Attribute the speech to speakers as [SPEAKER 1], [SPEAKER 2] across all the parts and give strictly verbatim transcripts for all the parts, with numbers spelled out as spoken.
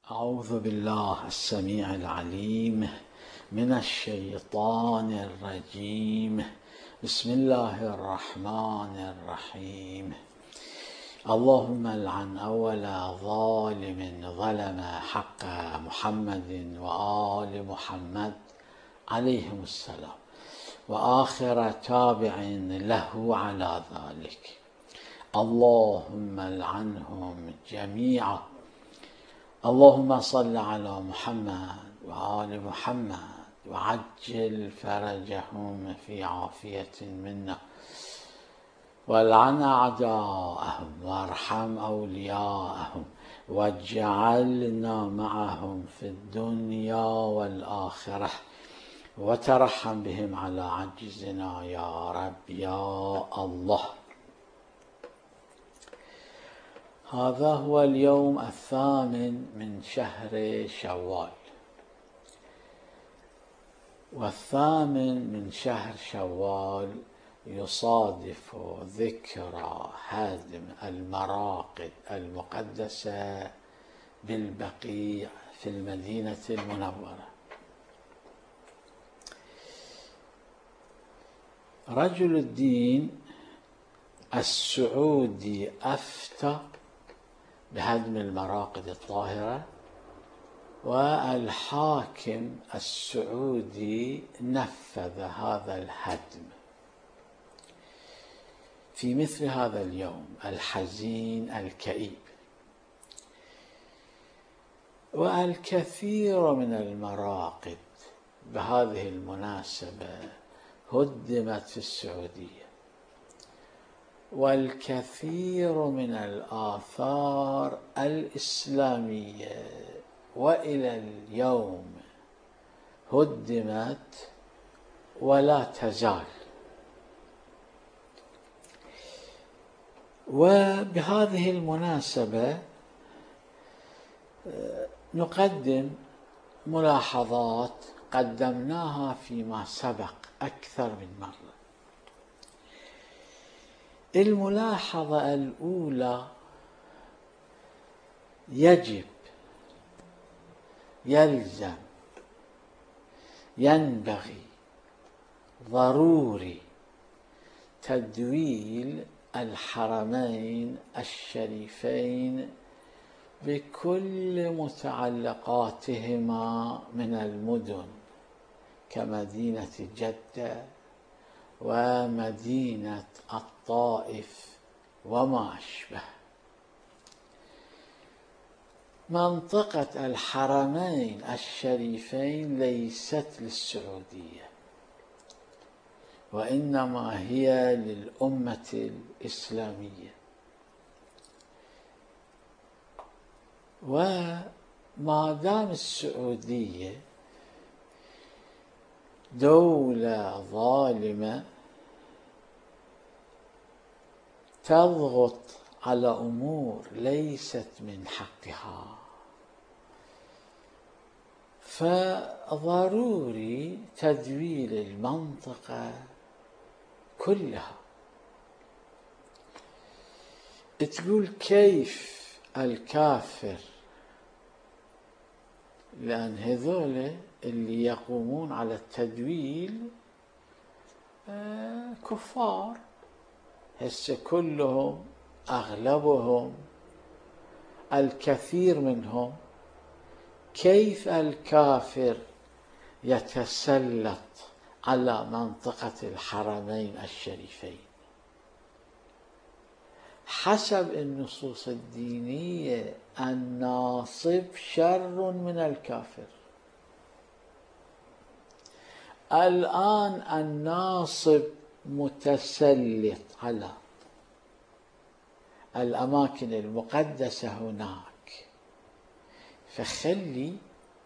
[SPEAKER 1] أعوذ بالله السميع العليم من الشيطان الرجيم. بسم الله الرحمن الرحيم. اللهم العن أول ظالم ظلم حق محمد وآل محمد عليهم السلام، وآخر تابع له على ذلك. اللهم العنهم جميعا. اللهم صل على محمد وآل محمد وعجل فرجهم في عافية منا، والعن أعداءهم وارحم أولياءهم، واجعلنا معهم في الدنيا والآخرة، وترحم بهم على عجزنا يا رب يا الله. هذا هو اليوم الثامن من شهر شوال، والثامن من شهر شوال يصادف ذكرى هدم المراقد المقدسة بالبقيع في المدينة المنورة. رجل الدين السعودي أفتى بهدم المراقد الطاهرة، والحاكم السعودي نفذ هذا الهدم في مثل هذا اليوم الحزين الكئيب. والكثير من المراقد بهذه المناسبة هدمت في السعودية، والكثير من الآثار الإسلامية وإلى اليوم هدمت ولا تزال. وبهذه المناسبة نقدم ملاحظات قدمناها فيما سبق أكثر من مرة. الملاحظة الأولى: يجب، يلزم، ينبغي، ضروري تدويل الحرمين الشريفين بكل متعلقاتهما من المدن كمدينة جدة ومدينة الطائف وما أشبه. منطقة الحرمين الشريفين ليست للسعودية، وإنما هي للأمة الإسلامية. وما دام السعودية دولة ظالمة تضغط على أمور ليست من حقها، فضروري تدويل المنطقة كلها. تقول كيف الكافر؟ لأن هذول اللي يقومون على التدويل كفار، هسه كلهم أغلبهم الكثير منهم. كيف الكافر يتسلط على منطقة الحرمين الشريفين؟ حسب النصوص الدينية الناصب شر من الكافر. الآن الناصب متسلط على الأماكن المقدسة هناك، فخلي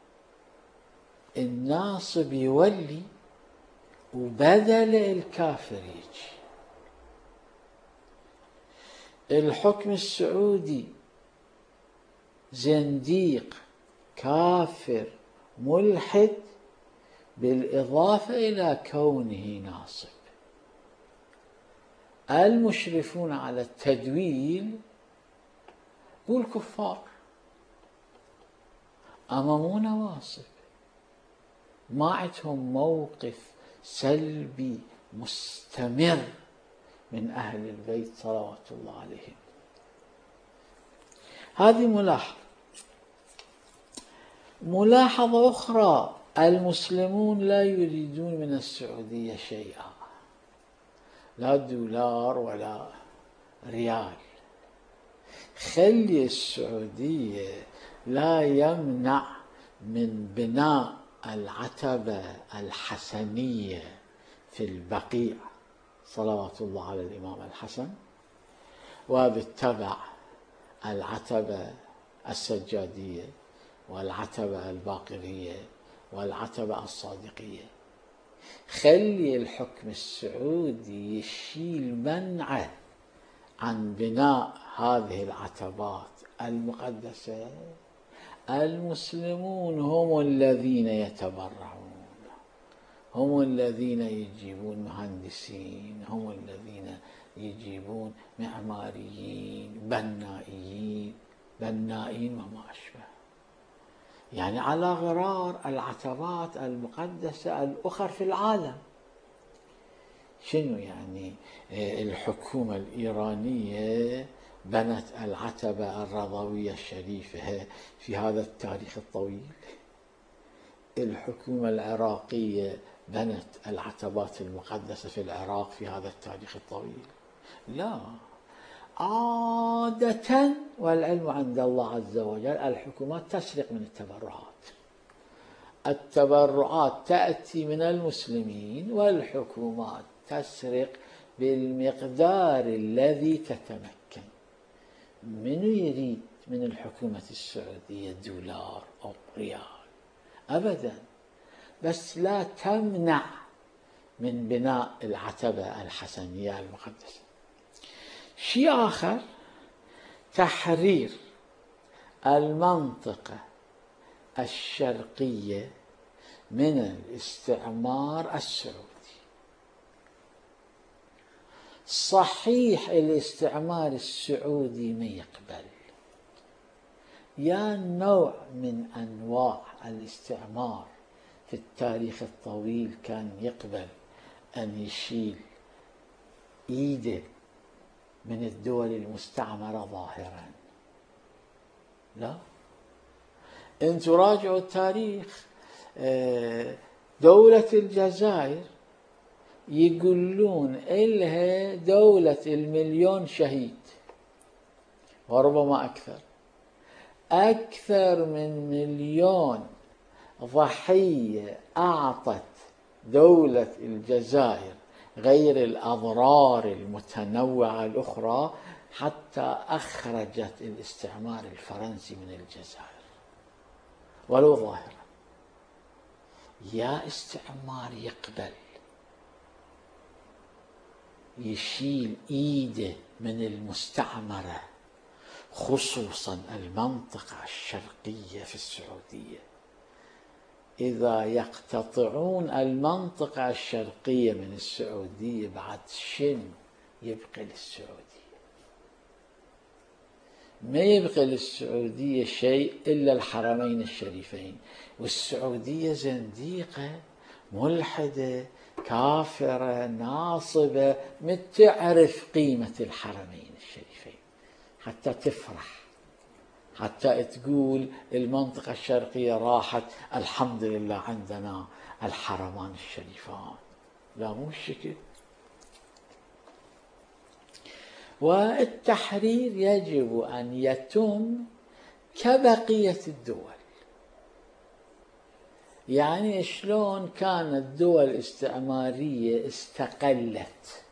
[SPEAKER 1] الناصب يولي وبدل الكافر يجي. الحكم السعودي زنديق كافر ملحد بالإضافة إلى كونه ناصب. المشرفون على التدويل قول كفار. أما مو نواصب، ما عندهم موقف سلبي مستمر من أهل البيت صلوات الله عليهم. هذه ملاحظة. ملاحظة أخرى: المسلمون لا يريدون من السعودية شيئا، لا دولار ولا ريال. خلي السعودية لا يمنع من بناء العتبة الحسنية في البقيع صلوات الله على الإمام الحسن، وبالتبع العتبة السجادية والعتبة الباقرية والعتبة الصادقية. خلي الحكم السعودي يشيل منعه عن بناء هذه العتبات المقدسة. المسلمون هم الذين يتبرعون، هم الذين يجيبون مهندسين، هم الذين يجيبون معماريين، بنائيين بنائين وما أشبه، يعني على غرار العتبات المقدسة الأخرى في العالم. شنو يعني الحكومة الإيرانية بنت العتبة الرضوية الشريفة في هذا التاريخ الطويل؟ الحكومة العراقية بنت العتبات المقدسة في العراق في هذا التاريخ الطويل؟ لا. عادة والعلم عند الله عز وجل الحكومات تسرق من التبرعات. التبرعات تأتي من المسلمين والحكومات تسرق بالمقدار الذي تتمكن. من يريد من الحكومة السعودية دولار أو ريال؟ أبدا. بس لا تمنع من بناء العتبة الحسنية المقدسة. شيء آخر: تحرير المنطقة الشرقية من الاستعمار السعودي. صحيح الاستعمار السعودي ما يقبل، يا نوع من أنواع الاستعمار في التاريخ الطويل كان يقبل أن يشيل إيده من الدول المستعمرة ظاهرا. لا، انتوا راجعوا التاريخ. دولة الجزائر يقولون إلها دولة المليون شهيد وربما أكثر. أكثر من مليون ضحية أعطت دولة الجزائر، غير الأضرار المتنوعة الأخرى، حتى أخرجت الاستعمار الفرنسي من الجزائر ولو ظاهرا. يا استعمار يقبل يشيل إيده من المستعمرة، خصوصا المنطقة الشرقية في السعودية. إذا يقتطعون المنطقة الشرقية من السعودية بعد شنو يبقى للسعودية؟ ما يبقى للسعودية شيء إلا الحرمين الشريفين، والسعودية زنديقة ملحدة كافرة ناصبة، متعرف قيمة الحرمين الشريفين حتى تفرح، حتى تقول المنطقة الشرقية راحت، الحمد لله عندنا الحرمان الشريفان. لا، مو الشكل. والتحرير يجب أن يتم كبقية الدول. يعني شلون كانت دول استعمارية استقلت،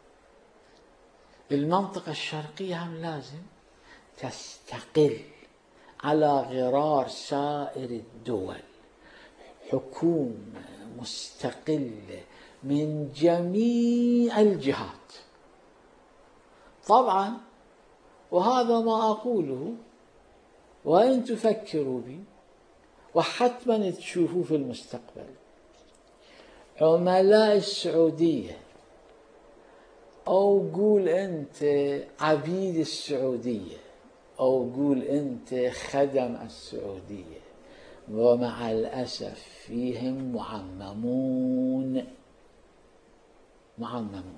[SPEAKER 1] المنطقة الشرقية هم لازم تستقل على غرار سائر الدول، حكومة مستقلة من جميع الجهات. طبعا وهذا ما أقوله وإن تفكروا بي وحتما تشوفوا في المستقبل، عملاء السعودية أو قول أنت عبيد السعودية أو قول أنت خدم السعودية ومع الأسف فيهم معممون معممون.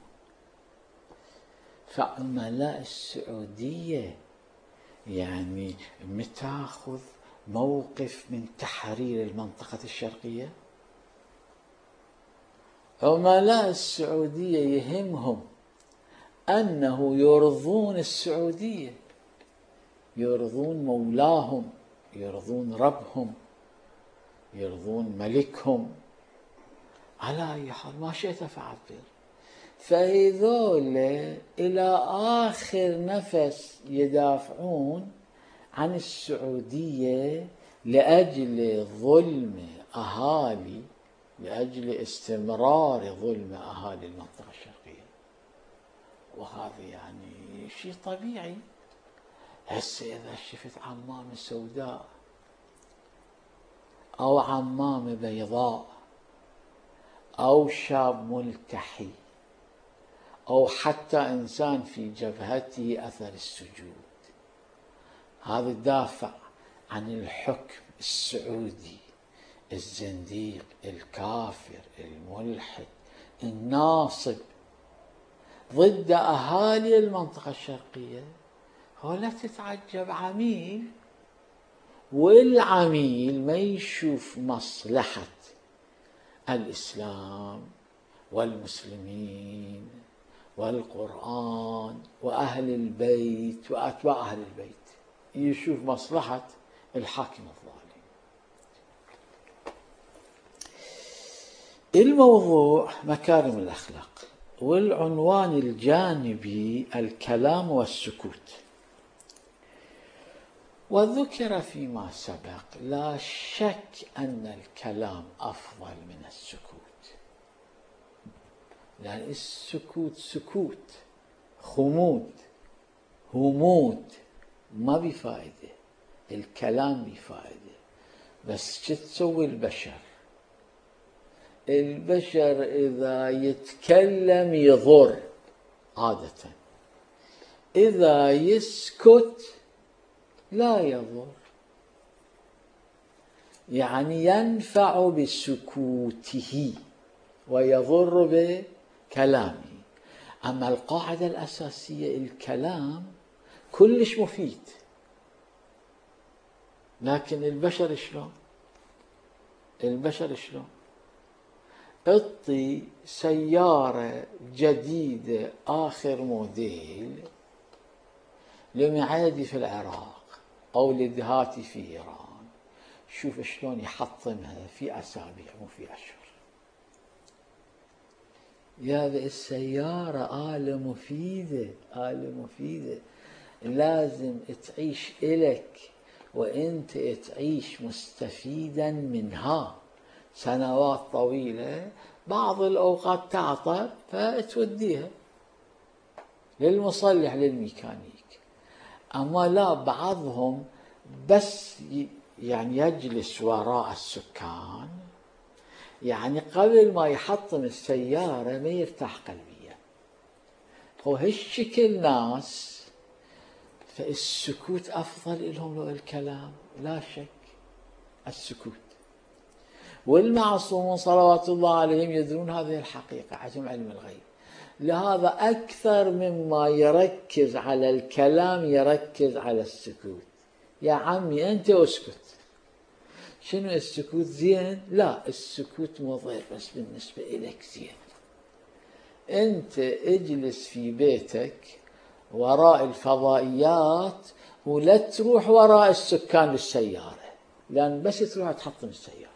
[SPEAKER 1] فعملاء السعودية يعني متاخذ موقف من تحرير المنطقة الشرقية. عملاء السعودية يهمهم أنه يرضون السعودية، يرضون مولاهم، يرضون ربهم، يرضون ملكهم، على أي حال ما شئت فعبر. فهذول إلى آخر نفس يدافعون عن السعودية لأجل ظلم أهالي، لأجل استمرار ظلم أهالي المنطقة الشرقية. وهذا يعني شيء طبيعي. هسه إذا شفت عمامة سوداء أو عمامة بيضاء أو شاب ملتحي أو حتى إنسان في جبهته أثر السجود، هذا دافع عن الحكم السعودي، الزنديق، الكافر، الملحد، الناصب، ضد أهالي المنطقة الشرقية. ولا تتعجب عميل، والعميل ما يشوف مصلحة الإسلام والمسلمين والقرآن وأهل البيت وأتباع أهل البيت، يشوف مصلحة الحاكم الظالم. الموضوع مكارم الأخلاق، والعنوان الجانبي الكلام والسكوت. وذكر فيما سبق لا شك أن الكلام أفضل من السكوت، لأن السكوت سكوت خمود همود ما بفائدة، الكلام بفائدة. بس شو تسوي البشر؟ البشر إذا يتكلم يضر عادة، إذا يسكت لا يضر، يعني ينفع بسكوته ويضر بكلامه. أما القاعدة الأساسية الكلام كلش مفيد، لكن البشر شلون؟ البشر شلون؟ اعطي سيارة جديدة آخر موديل لمعادي في العراق أو لدهاتي في إيران، شوف شلون يحطمها في أسابيع مو في أشهر. يا السيارة آلة مفيدة، آلة مفيدة لازم تعيش إلك وإنت تعيش مستفيدا منها سنوات طويلة. بعض الأوقات تعطل فتوديها للمصلح للميكانيك. أما لا، بعضهم بس يعني يجلس وراء السكان، يعني قبل ما يحطم السيارة ما يرتاح قلبيا. هو هالشكل ناس، فالسكوت أفضل لهم لو الكلام، لا شك السكوت. والمعصومون صلوات الله عليهم يدرون هذه الحقيقة، عندهم علم الغيب. لهذا أكثر مما يركز على الكلام يركز على السكوت. يا عمي أنت اسكت. شنو السكوت زين؟ لا، السكوت مضر بس بالنسبة إليك زين. أنت اجلس في بيتك وراء الفضائيات ولا تروح وراء السكان بالسيارة، لأن بس تروح تحطم السيارة.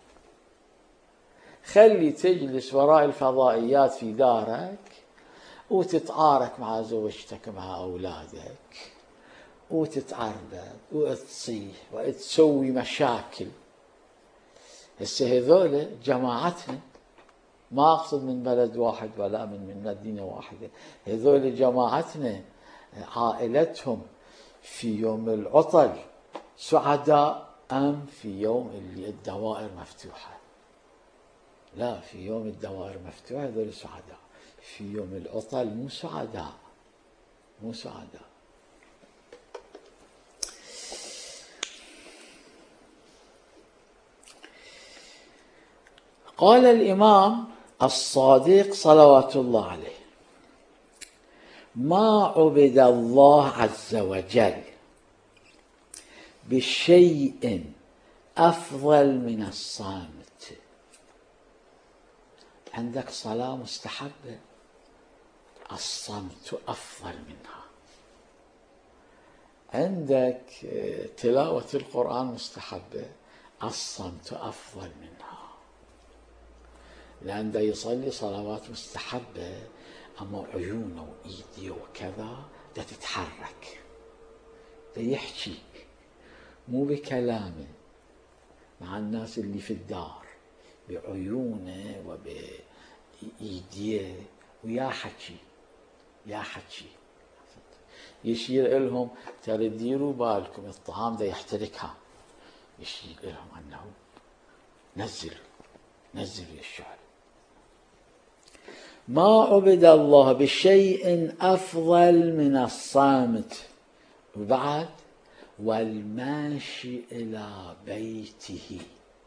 [SPEAKER 1] خلي تجلس وراء الفضائيات في دارك وتتعارك مع زوجتك مع أولادك وتتعربد وتصيح وتسوي مشاكل. هسه هذول جماعتنا، ما أقصد من بلد واحد ولا من من مدينة واحدة، هذول جماعتنا عائلتهم في يوم العطل سعداء أم في يوم اللي الدوائر مفتوحة؟ لا، في يوم الدوائر مفتوحة هذول سعداء، في يوم العطل مو سعداء، مو سعداء. قال الإمام الصادق صلوات الله عليه: ما عبد الله عز وجل بشيء أفضل من الصامت. عندك صلاة مستحبة، الصمت أفضل منها. عندك تلاوة القرآن مستحبة، الصمت أفضل منها. لأن دا يصلي صلوات مستحبة أما عيونه وإيديه وكذا دا تتحرك، دا يحكي مو بكلامه مع الناس اللي في الدار، بعيونه وبإيديه، ويا حكي يا حكي يشير لهم ترى ديروا بالكم الطعام دا يحترقها، يشير لهم أنه نزلوا نزلوا الشعر. ما عبد الله بشيء أفضل من الصامت. وبعد والماشي إلى بيته،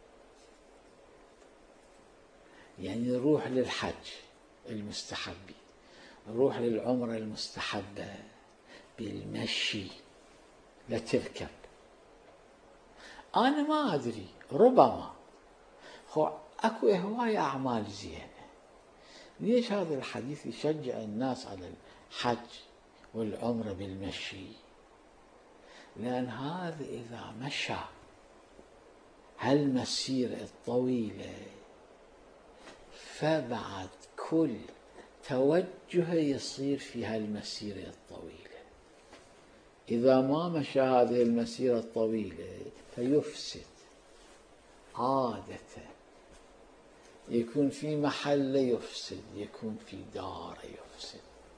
[SPEAKER 1] يعني نروح للحج المستحب، نروح للعمرة المستحبة بالمشي، لا تركب. أنا ما أدري، ربما هو أكو هواية أعمال زينة، ليش هذا الحديث يشجع الناس على الحج والعمرة بالمشي؟ لأن هذا إذا مشى هالمسيرة الطويلة فبعد كل توجه يصير في هالمسيرة الطويلة. إذا ما مشى هذه المسيرة الطويلة فيفسد عادة، يكون في محل يفسد، يكون في دار يفسد.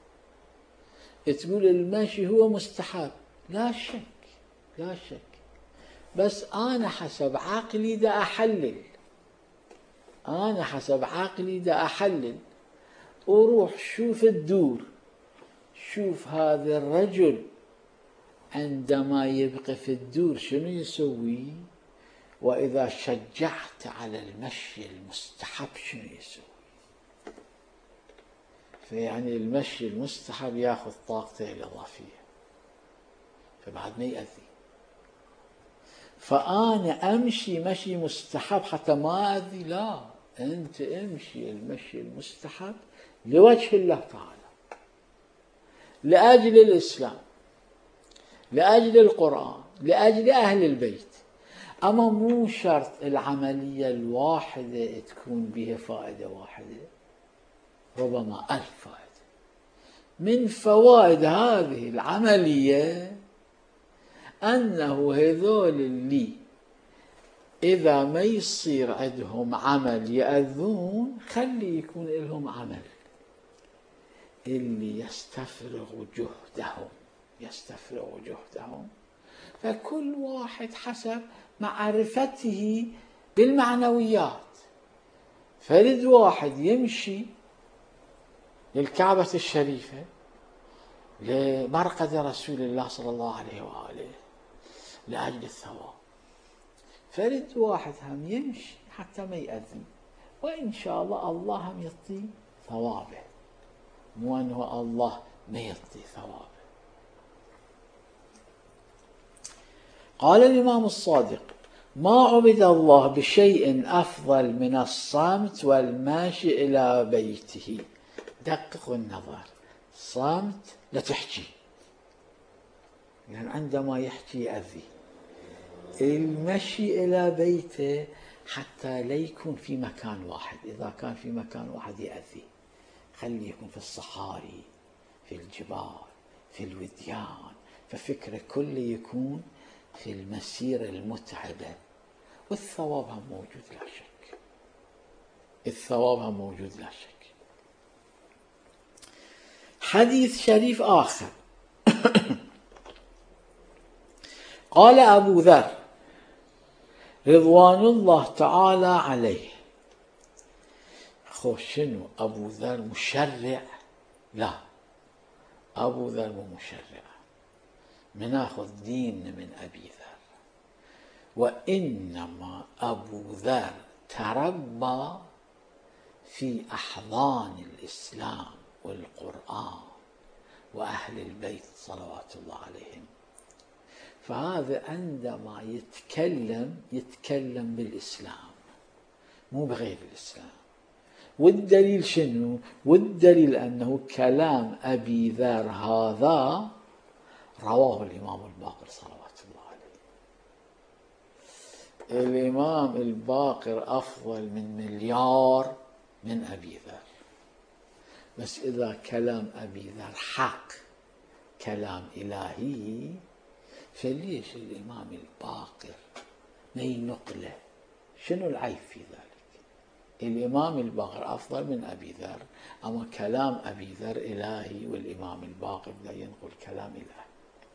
[SPEAKER 1] تقول المشي هو مستحب، لا شك لا شك، بس أنا حسب عقلي دا أحلل، أنا حسب عقلي دا أحلل، وروح شوف الدور، شوف هذا الرجل عندما يبقى في الدور شنو يسوي، وإذا شجعت على المشي المستحب شنو يسوي. فيعني المشي المستحب ياخذ طاقته الإضافية، فبعد ما يأذي. فأنا أمشي مشي مستحب حتى ما أذي؟ لا، أنت امشي المشي المستحب لوجه الله تعالى، لأجل الإسلام، لأجل القرآن، لأجل أهل البيت. أما مو شرط العملية الواحدة تكون بها فائدة واحدة، ربما ألف فائدة. من فوائد هذه العملية أنه هذول اللي إذا ما يصير عندهم عمل يأذون، خلي يكون لهم عمل، اللي يستفرغ جهدهم يستفرغ جهدهم. فكل واحد حسب معرفته بالمعنويات. فرد واحد يمشي للكعبة الشريفة لمرقد رسول الله صلى الله عليه وآله لأجل الثواب، فرد واحد هم يمشي حتى ما يأذي، وإن شاء الله الله هم يعطي ثوابه، مو أنه الله ما يعطي ثوابه. قال الإمام الصادق: ما عبد الله بشيء أفضل من الصامت والماشي إلى بيته. دققوا النظر، صامت لا تحكي، يعني عندما يحكي يأذي. المشي إلى بيته حتى لا يكون في مكان واحد، إذا كان في مكان واحد يأذي، خليه يكون في الصحاري، في الجبال، في الوديان، ففكرة كله يكون في المسيرة المتعبة، والثواب هم موجود لا شك، الثواب هم موجود لا شك. حديث شريف آخر قال أبو ذر رضوان الله تعالى عليه. خو شنو أبو ذر مشرع؟ لا، أبو ذر مو مشرع، مناخذ دين من أبي ذر، وإنما أبو ذر تربى في أحضان الإسلام والقرآن وأهل البيت صلوات الله عليهم. فهذا عندما يتكلم يتكلم بالإسلام مو بغير الإسلام. والدليل شنو؟ والدليل أنه كلام أبي ذر هذا رواه الإمام الباقر صلوات الله عليه. الإمام الباقر أفضل من مليار من أبي ذر، بس إذا كلام أبي ذر حق كلام إلهي فليش الإمام الباقر ما ينقله؟ شنو العيب في ذلك؟ الإمام الباقر أفضل من أبي ذر، أما كلام أبي ذر إلهي والإمام الباقر لا ينقل كلام إلهي.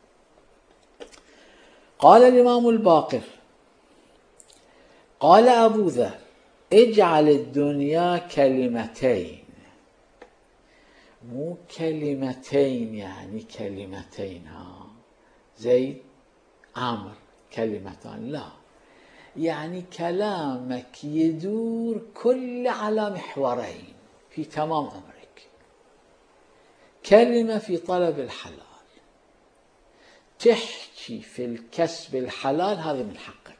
[SPEAKER 1] قال الإمام الباقر قال أبو ذر اجعل الدنيا كلمتين، مو كلمتين يعني كلمتين ها زيد عمرو كلمتان، لا، يعني كلامك يدور كل على محورين في تمام عمرك. كلمة في طلب الحلال، تحكي في الكسب الحلال، هذا من حقك.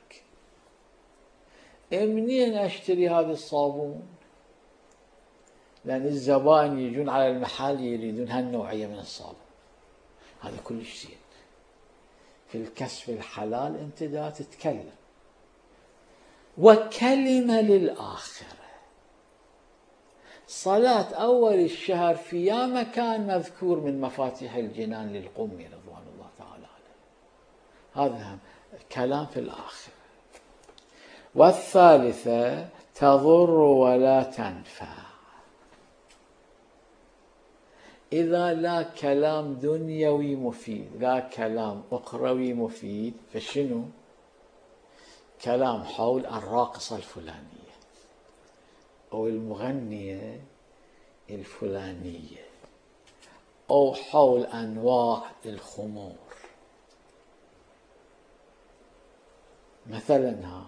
[SPEAKER 1] منين أشتري هذا الصابون؟ لأن الزبائن يجون على المحل يريدون هالنوعية من الصابون، هذا كلش زين. في الكسب الحلال أنت دا تتكلم. وكلمة للآخرة، صلاة أول الشهر في يا مكان مذكور من مفاتيح الجنان للقمي رضوان الله تعالى عليه، هذا كلام في الآخرة. والثالثة تضر ولا تنفع، إذا لا كلام دنيوي مفيد لا كلام أخروي مفيد، فشنو؟ كلام حول الراقصة الفلانية أو المغنية الفلانية أو حول أنواع الخمور مثلا ها.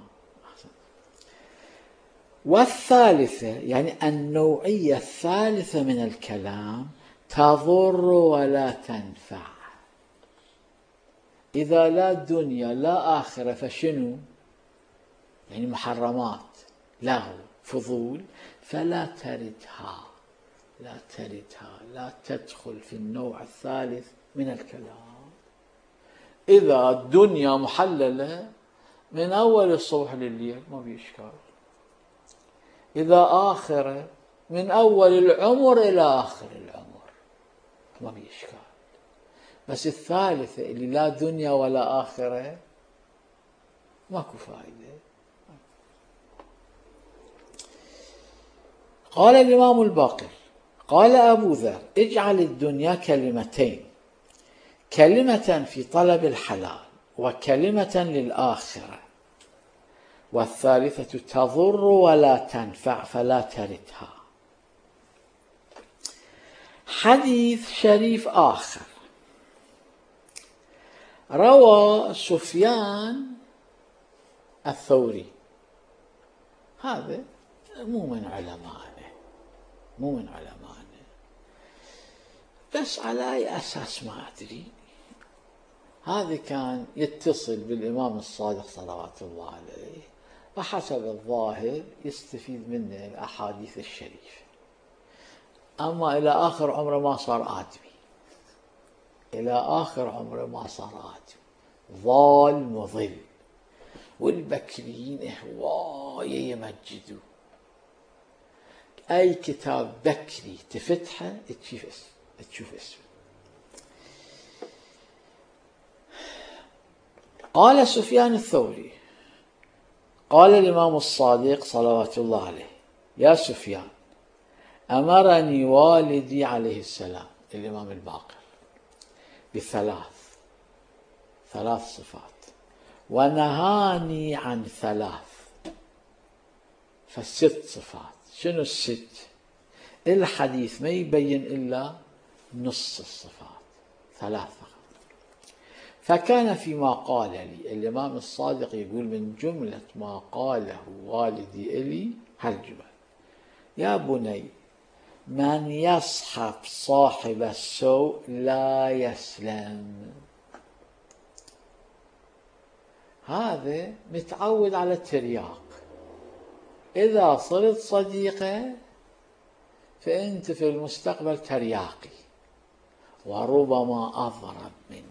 [SPEAKER 1] والثالثة يعني النوعية الثالثة من الكلام تضر ولا تنفع، إذا لا دنيا لا آخرة فشنو؟ يعني محرمات لغو فضول، فلا تردها لا تردها لا تدخل في النوع الثالث من الكلام. إذا الدنيا محللة من أول الصبح لليل ما في إشكال، إذا آخرة من أول العمر إلى آخر العمر ما في إشكال. بس الثالثة اللي لا دنيا ولا آخرة ماكو فائدة. قال الإمام الباقر قال أبو ذر اجعل الدنيا كلمتين، كلمة في طلب الحلال وكلمة للآخرة، والثالثة تضر ولا تنفع فلا تردها. حديث شريف آخر روى سفيان الثوري، هذا مو من علمائنا مو من علمائنا بس على أي أساس ما أدري، هذا كان يتصل بالإمام الصادق صلوات الله عليه، وحسب الظاهر يستفيد منه الأحاديث الشريفة. أما إلى آخر عمره ما صار آدمي، إلى آخر عمره ما صار آدمي، ضال مضل. والبكريين هواية يمجدوا، أي كتاب بكري تفتحه تشوف اسم تشوف اسمه. قال سفيان الثوري قال الإمام الصادق صلوات الله عليه يا سفيان أمرني والدي عليه السلام الإمام الباقر بثلاث ثلاث صفات ونهاني عن ثلاث، فالست صفات. شنو الست؟ الحديث ما يبين إلا نص الصفات، ثلاثة. فكان فيما قال لي الإمام الصادق يقول من جملة ما قاله والدي إلي هالجمل: يا بني من يصحب صاحب السوء لا يسلم. هذا متعود على الترياق، إذا صرت صديقه فأنت في المستقبل ترياقي وربما أضرب منه.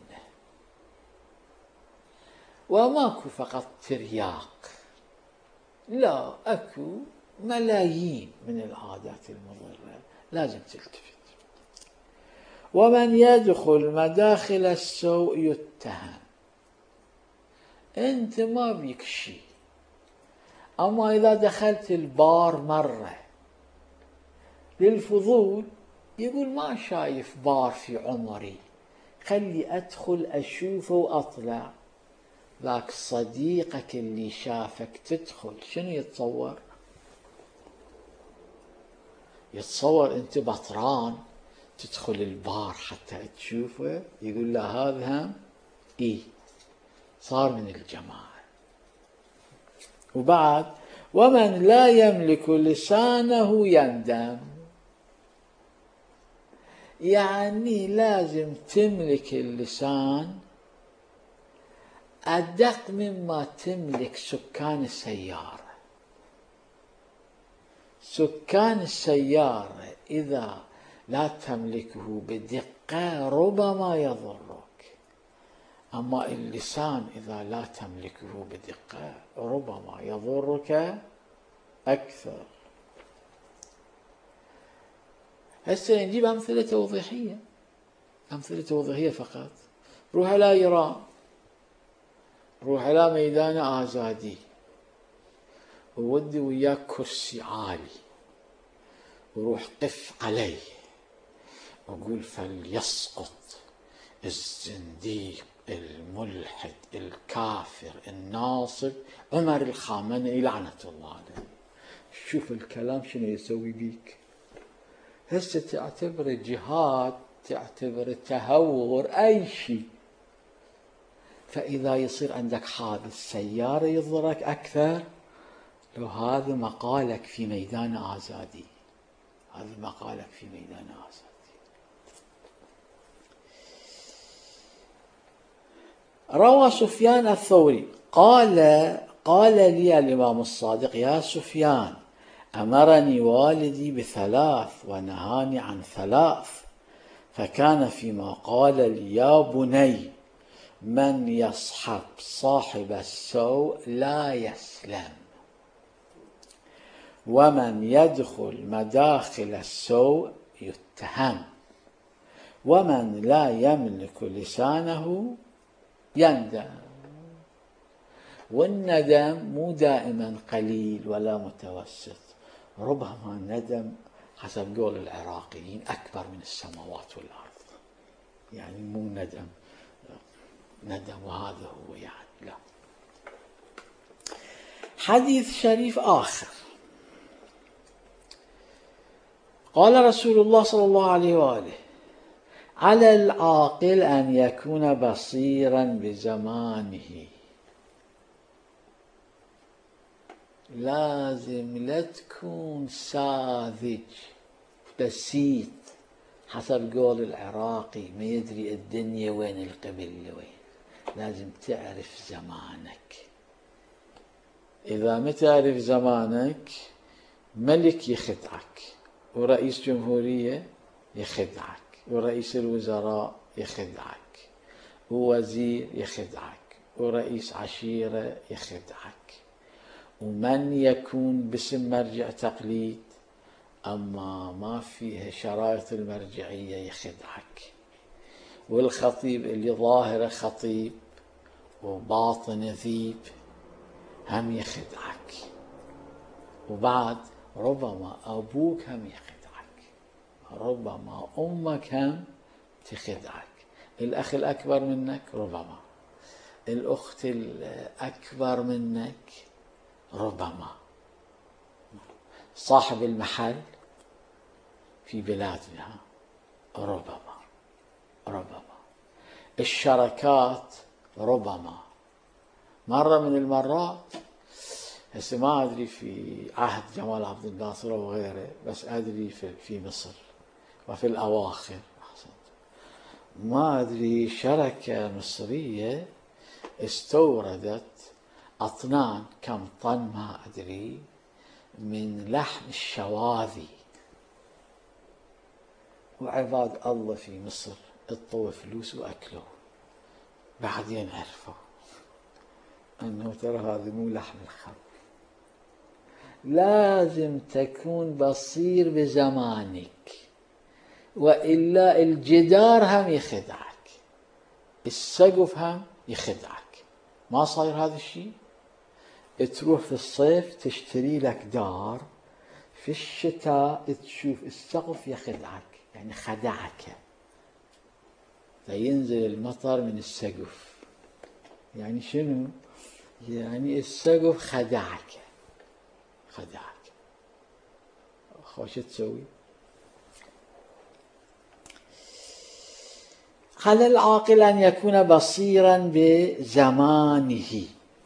[SPEAKER 1] وماكو فقط ترياق، لا، أكو ملايين من العادات المضرة لازم تلتفت. ومن يدخل مداخل السوء يتهم. أنت ما بيك شيء، أما إذا دخلت البار مرة للفضول، يقول ما شايف بار في عمري، خلي أدخل أشوفه وأطلع. ذاك صديقك اللي شافك تدخل شنو يتصور؟ يتصور أنت بطران تدخل البار حتى تشوفه، يقول لا هذا هم إيه صار من الجماعة. وبعد ومن لا يملك لسانه يندم. يعني لازم تملك اللسان أدق مما تملك سكان السيارة. سكان السيارة إذا لا تملكه بدقة ربما يضرك، أما اللسان إذا لا تملكه بدقة ربما يضرك أكثر. هسه نجيب أمثلة توضيحية، أمثلة توضيحية فقط. روح إلى إيران، روح إلى ميدان آزادي، وودي وياك كرسي عالي، وروح قف عليه وقول فليسقط الزنديق الملحد الكافر الناصب عمر الخامنئي لعنة الله عليه. شوف الكلام شنو يسوي بيك. هسه تعتبر جهاد، تعتبر تهور، أي شيء. فإذا يصير عندك حادث سيارة يضرك أكثر لو هذا مقالك في ميدان آزادي، هذا مقالك في ميدان آزادي. روى سفيان الثوري قال قال لي الإمام الصادق يا سفيان أمرني والدي بثلاث ونهاني عن ثلاث، فكان فيما قال لي يا بني من يصحب صاحب السوء لا يسلم، ومن يدخل مداخل السوء يتهم، ومن لا يملك لسانه يندم. والندم مو دائما قليل ولا متوسط، ربما الندم حسب قول العراقيين أكبر من السماوات والأرض. يعني مو ندم ندم وهذا هو يعني، لا. حديث شريف آخر قال رسول الله صلى الله عليه وآله على العاقل أن يكون بصيرا بزمانه. لازم لا تكون ساذج بسيط حسب قول العراقي ما يدري الدنيا وين القبل وين. لازم تعرف زمانك. إذا ما تعرف زمانك ملك يخدعك، ورئيس جمهورية يخدعك، ورئيس الوزراء يخدعك، ووزير يخدعك، ورئيس عشيرة يخدعك. ومن يكون باسم مرجع تقليد أما ما فيها شرائط المرجعية يخدعك. والخطيب اللي ظاهره خطيب وباطنه ذيب هم يخدعك. وبعد ربما أبوك هم يخدعك، ربما أمك هم تخدعك، الأخ الأكبر منك ربما، الأخت الأكبر منك ربما، صاحب المحل في بلادنا ربما ربما، الشركات ربما. مرة من المرات هسه ما أدري في عهد جمال عبد الناصر وغيره، بس أدري في, في مصر وفي الأواخر ما أدري شركة مصرية استوردت أطنان كم طن ما أدري من لحم الشواذي، وعباد الله في مصر اطوا فلوس وأكلوا، بعدين عرفوا أنه ترى هذا مو لحم الخروف. لازم تكون بصير بزمانك، وإلا الجدار هم يخدعك، السقف هم يخدعك. ما صاير هذا الشيء؟ تروح في الصيف تشتري لك دار، في الشتاء تشوف السقف يخدعك، يعني خدعك، فينزل المطر من السقف. يعني شنو؟ يعني السقف خدعك خدعك خوش تسوي؟ على العاقل أن يكون بصيرا بزمانه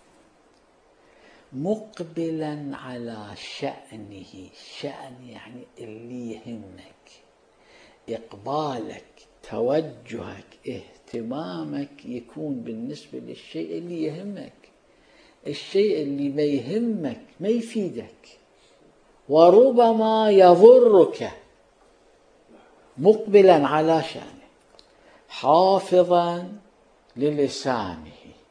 [SPEAKER 1] مقبلا على شأنه. شأن يعني اللي يهمك، إقبالك، توجهك، اهتمامك يكون بالنسبة للشيء اللي يهمك. الشيء اللي ما يهمك ما يفيدك وربما يضرك. مقبلا على شأنه، حافظا للسانه،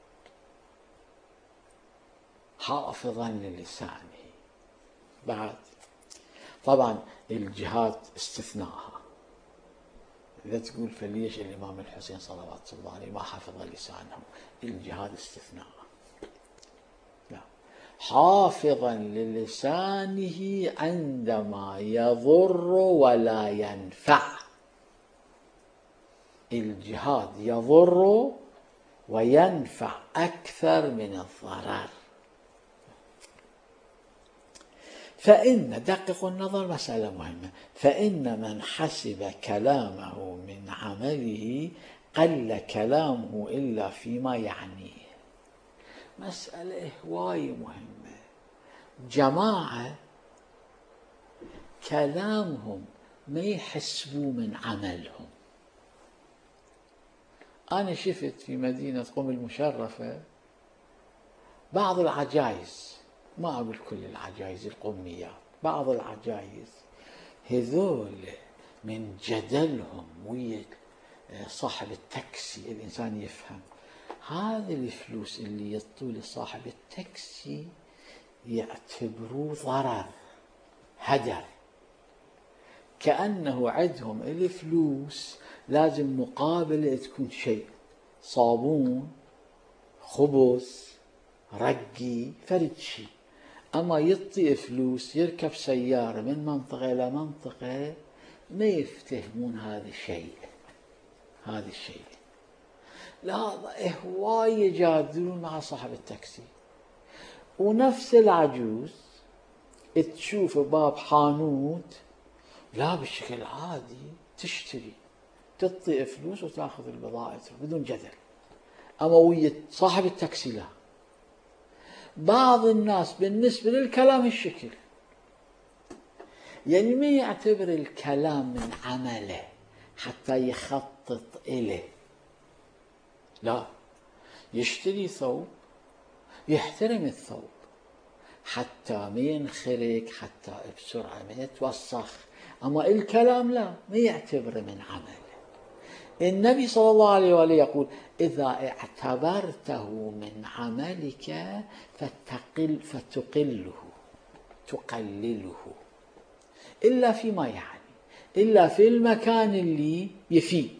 [SPEAKER 1] حافظا للسانه. بعد طبعا الجهاد استثناءها. إذا تقول فليش الإمام الحسين صلوات الله عليه ما حفظ لسانه، الجهاد استثناء. لا، حافظا للسانه عندما يضر ولا ينفع. الجهاد يضر وينفع أكثر من الضرر. فإن دققوا النظر، مسألة مهمة، فإن من حسب كلامه من عمله قل كلامه إلا فيما يعنيه. مسألة هواي مهمة. جماعة كلامهم ما يحسبوا من عملهم. أنا شفت في مدينة قم المشرفة بعض العجائز، ما أقول كل العجائز القميات، بعض العجائز هذول من جدلهم ويا صاحب التاكسي الإنسان يفهم هذا الفلوس اللي يعطوه لصاحب التاكسي يعتبروه ضرر، هدر، كأنه عندهم الفلوس لازم مقابلة تكون شيء، صابون، خبز، رقي، فرد شيء. أما يعطي فلوس يركب سيارة من منطقة إلى منطقة ما يفتهمون هذا الشيء. هذا الشيء لا هواي يجادلون مع صاحب التاكسي. ونفس العجوز تشوف باب حانوت لا بالشكل عادي تشتري، تعطي فلوس وتاخذ البضائع بدون جدل. أما ويا صاحب التاكسي لا. بعض الناس بالنسبة للكلام الشكل، يعني ما يعتبر الكلام من عمله حتى يخطط إليه. لا، يشتري ثوب يحترم الثوب حتى ما ينخرق، حتى بسرعة ما يتوسخ. أما الكلام لا، ما يعتبر من عمله. النبي صلى الله عليه وآله يقول إذا اعتبرته من عملك فتقل فتقله تقلله، إلا فيما يعني، إلا في المكان اللي يفيد.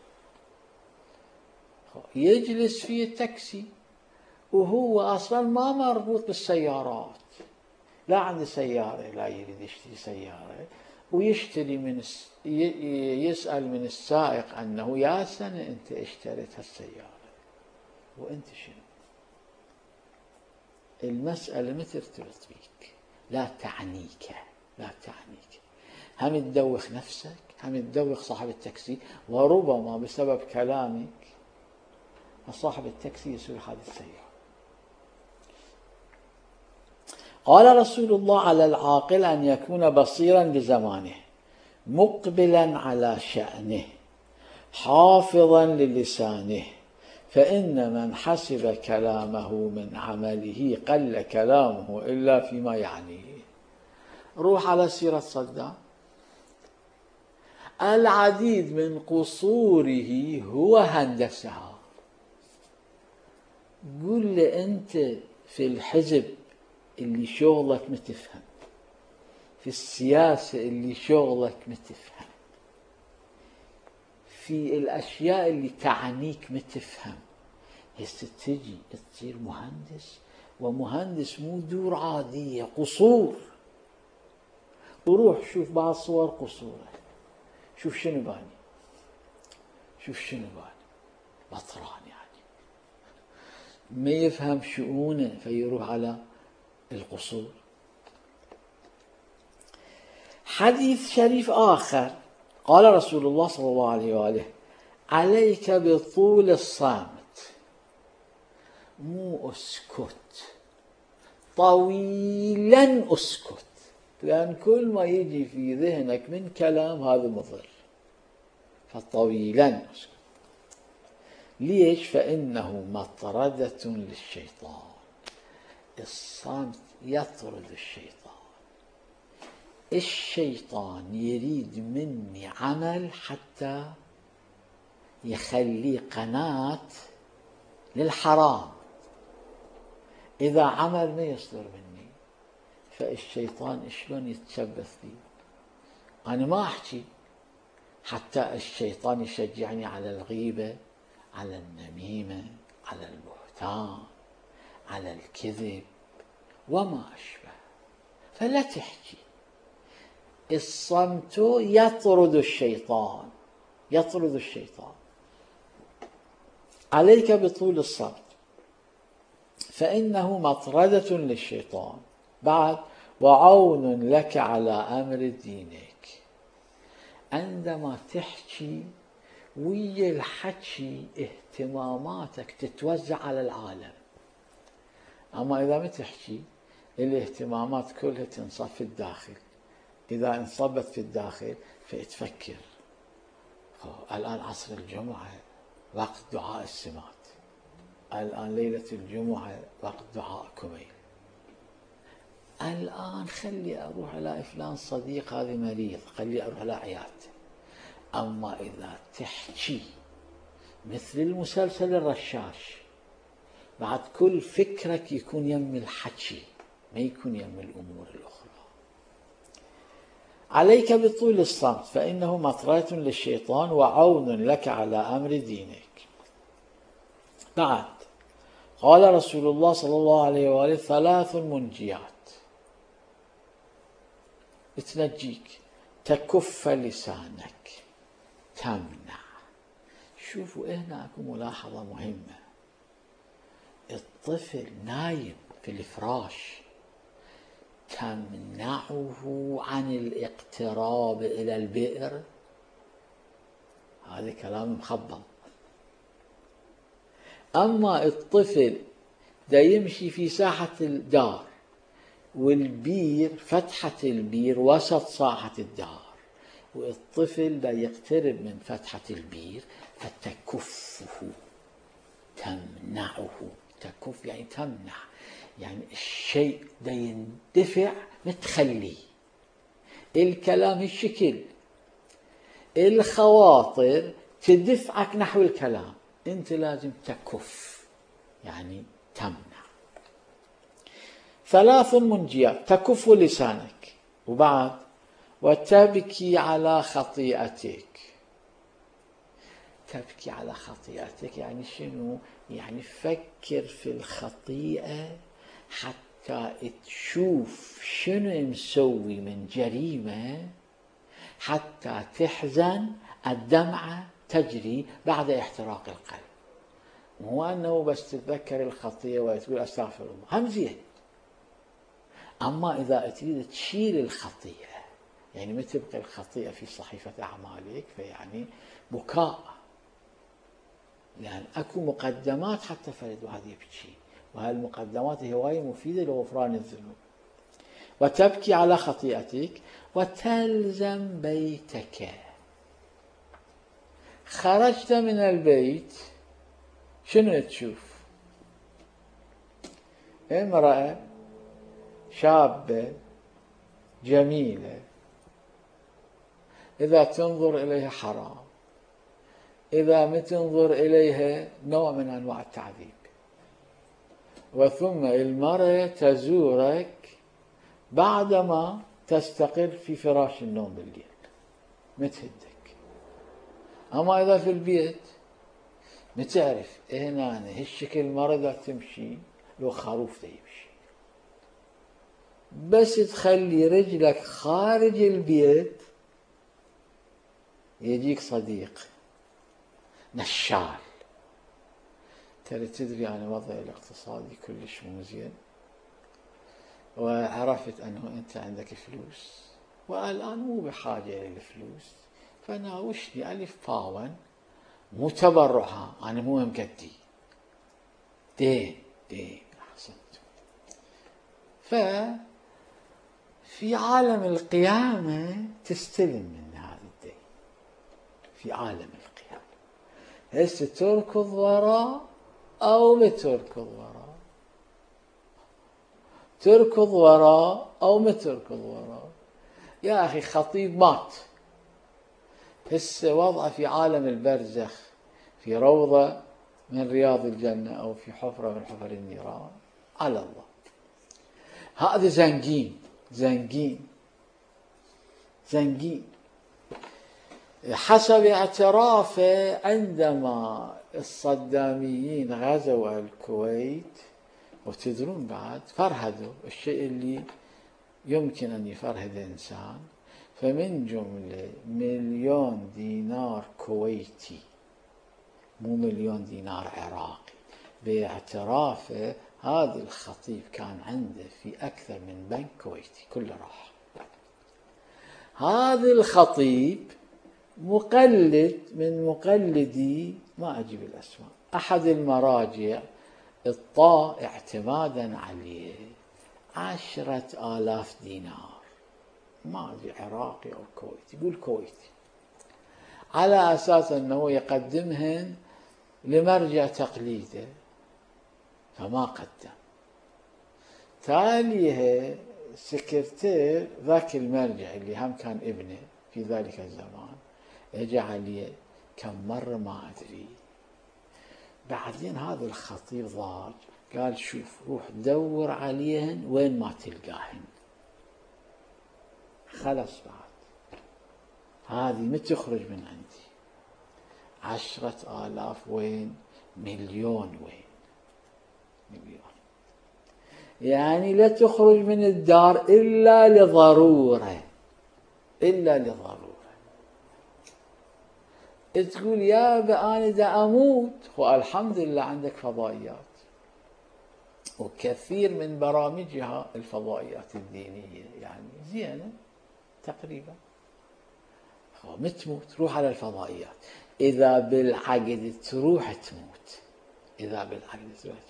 [SPEAKER 1] يجلس فيه التاكسي وهو أصلا ما مربوط بالسيارات، لا عنده سيارة، لا يريد يشتري سيارة، ويشتري من الس... يسأل من السائق أنه يا سنة أنت اشتريت هالسيارة وأنت شنو؟ المسألة ما ترتبط بيك، لا تعنيك، لا تعنيك. هم تدوخ نفسك، هم تدوخ صاحب التاكسي، وربما بسبب كلامك صاحب التاكسي يسوي هذه السيارة. قال رسول الله: على العاقل أن يكون بصيرا بزمانه، مقبلا على شأنه، حافظا للسانه، فإن من حسب كلامه من عمله قل كلامه إلا فيما يعنيه. روح على سيرة صدام، العديد من قصوره هو هندسها. قل لي أنت في الحزب اللي شغلك ما تفهم، في السياسة اللي شغلك ما تفهم، في الأشياء اللي تعنيك ما تفهم، هسه تجي تصير مهندس، ومهندس مو دور عادية، قصور. وروح شوف بعض صور قصوره، شوف شنو باني، شوف شنو باني، بطران يعني، ما يفهم شؤونه فيروح على القصور. حديث شريف آخر قال رسول الله صلى الله عليه وآله: عليك بطول الصامت، مو اسكت، طويلا اسكت، لأن كل ما يجي في ذهنك من كلام هذا مضر، فطويلا اسكت. ليش؟ فإنه مطردة للشيطان، الصامت يطرد الشيطان. الشيطان يريد مني عمل حتى يخلي قناة للحرام، إذا عمل ما يصدر مني، فالشيطان شلون يتشبث بي؟ أنا ما أحكي حتى الشيطان يشجعني على الغيبة، على النميمة، على البهتان، على الكذب وما أشبه، فلا تحكي. الصمت يطرد الشيطان، يطرد الشيطان. عليك بطول الصمت فإنه مطردة للشيطان. بعد: وعون لك على أمر دينك. عندما تحكي ويا الحكي اهتماماتك تتوزع على العالم، أما إذا ما تحكي الاهتمامات كلها تنصب في الداخل. إذا انصبت في الداخل فتفكر الآن عصر الجمعة وقت دعاء السمات، الآن ليلة الجمعة وقت دعاء كميل، الآن خلي أروح على فلان صديق هذا مريض، خلي أروح على عيادته. أما إذا تحكي مثل المسلسل الرشاش، بعد كل فكرك يكون يم الحكي، ما يكون يم الأمور الأخرى. عليك بطول الصمت فإنه مطردة للشيطان وعون لك على أمر دينك. بعد: قال رسول الله صلى الله عليه وآله: ثلاث منجيات تنجيك، تكف لسانك، تمنع. شوفوا هنا اكو ملاحظة مهمة. الطفل نايم في الفراش تمنعه عن الاقتراب إلى البئر، هذا كلام مخبط. أما الطفل دا يمشي في ساحة الدار والبير، فتحة البير وسط ساحة الدار، والطفل دا يقترب من فتحة البير فتكفه، تمنعه. تكف يعني تمنع، يعني الشيء دا يندفع متخلي. الكلام الشكل، الخواطر تدفعك نحو الكلام، انت لازم تكف يعني تمنع. ثلاث منجيات: تكف لسانك، وبعد: وتبكي على خطيئتك. تبكي على خطيئتك يعني شنو؟ يعني فكر في الخطيئة حتى تشوف شنو مسوي من جريمة، حتى تحزن، الدمعة تجري بعد احتراق القلب. مو أنه بس تتذكر الخطيئة وتقول أستغفر الله، هم زين. أما إذا تريد تشيل الخطيئة، يعني ما تبقى الخطيئة في صحيفة أعمالك، فيعني بكاء، لأن أكو مقدمات حتى فرد واحد يبكي، وهالمقدمات هي هواية مفيدة لغفران الذنوب. وتبكي على خطيئتك وتلزم بيتك. خرجت من البيت شنو تشوف؟ امرأة شابة جميلة، إذا تنظر إليها حرام، إذا ما تنظر إليها نوع من أنواع التعذيب. وثم المرأة تزورك بعدما تستقر في فراش النوم بالليل، ما تهدك. أما إذا في البيت ما تعرف هنا هالشكل المرأة تمشي لو خروف يمشي، بس تخلي رجلك خارج البيت يجيك صديق نشال. ترى تدري أنا وضعي الاقتصادي كلش مو زين، وعرفت أنه أنت عندك فلوس والآن مو بحاجة للفلوس، فناوشني ألف باون مو تبرعها، أنا مو مقدي دين دين. أحسنت. ففي عالم القيامة تستلم من هذا الدين في عالم القيامة. هسه تركض وراء أو ما تركض وراء، تركض وراء أو ما تركض وراء. يا أخي خطيب مات، هسه وضعه في عالم البرزخ، في روضة من رياض الجنة أو في حفرة من حفر النيران، على الله. هذا زنجين زنجين زنجين. حسب اعترافه عندما الصداميين غزوا الكويت، وتدرون بعد فرهدوا الشيء اللي يمكن أن يفرهد إنسان، فمن جملة مليون دينار كويتي مو مليون دينار عراقي. باعترافه هذا الخطيب كان عنده في أكثر من بنك كويتي كله راح. هذا الخطيب مقلد من مقلدي، ما أجيب الأسماء، أحد المراجع اطاع اعتمادا عليه عشرة آلاف دينار، ما أدري عراقي أو كويتي، يقول كويتي، على أساس أنه يقدمهن لمرجع تقليده، فما قدم. تاليها سكرتير ذاك المرجع اللي هم كان ابنه في ذلك الزمان اجى عليه كم مرة ما أدري. بعدين هذا الخطيب ضاج، قال شوف روح دور عليهن وين ما تلقاهن، خلص بعد هذه ما تخرج من عندي. عشرة آلاف وين؟ مليون وين؟ مليون. يعني لا تخرج من الدار إلا لضرورة، إلا لضرورة. تقول يا أنا دا أموت، والحمد لله عندك فضائيات، وكثير من برامجها الفضائيات الدينية يعني زينة تقريبا، متموت روح على الفضائيات. إذا بالعقد تروح تموت، إذا بالعقد تروح تموت.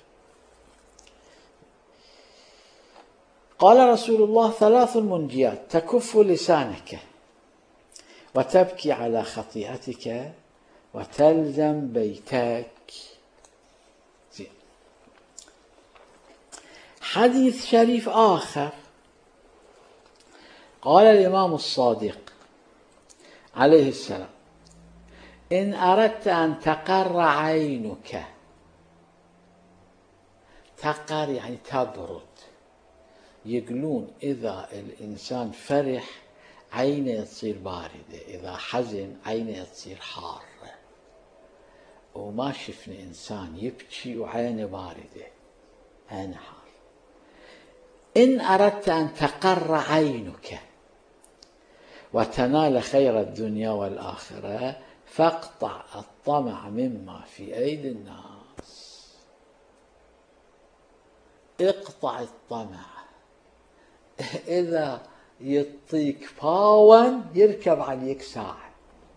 [SPEAKER 1] قال رسول الله ثلاث منجيات: تكف لسانك وتبكي على خطيئتك وتلزم بيتك. زين. حديث شريف آخر قال الإمام الصادق عليه السلام: إن أردت أن تقر عينك، تقر يعني تبرد، يقولون إذا الإنسان فرح عينه تصير باردة، إذا حزن عينه تصير حارة، وما شفنا إنسان يبكي وعينه باردة، عينه حار. إن أردت أن تقر عينك وتنال خير الدنيا والآخرة فاقطع الطمع مما في أيدي الناس. اقطع الطمع. إذا يعطيك باون يركب عليك ساعة،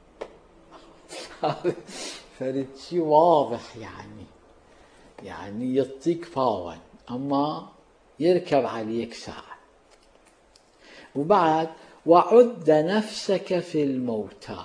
[SPEAKER 1] فرد شيء واضح يعني، يعني يعطيك باون أما يركب عليك ساعة. وبعد وعد نفسك في الموتى.